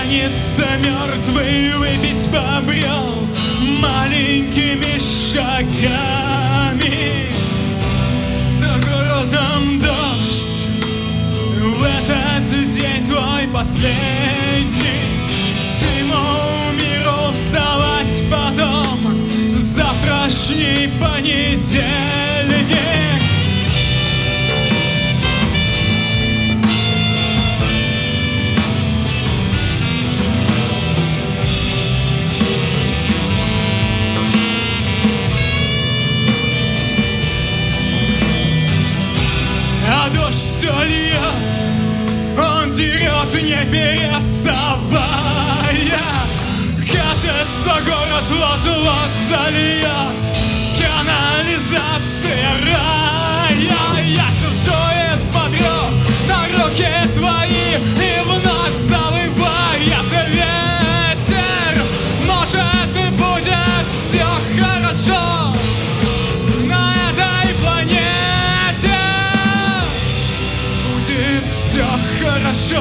Тянется мертвый, выпить побрел маленькими шагами. За городом дождь, в этот день твой последний. Всему миру вставать потом, завтрашний понедельник. А дождь все льет, он дерет, не переставая. Кажется, город вот-вот зальет канализация рая. Я сижу и смотрю на руки твои, и вновь завывает ветер. Может, и будет все хорошо на этой планете. Будет все хорошо,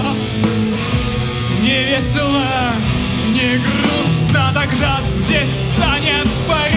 не весело, не грустно, тогда здесь станет порядок.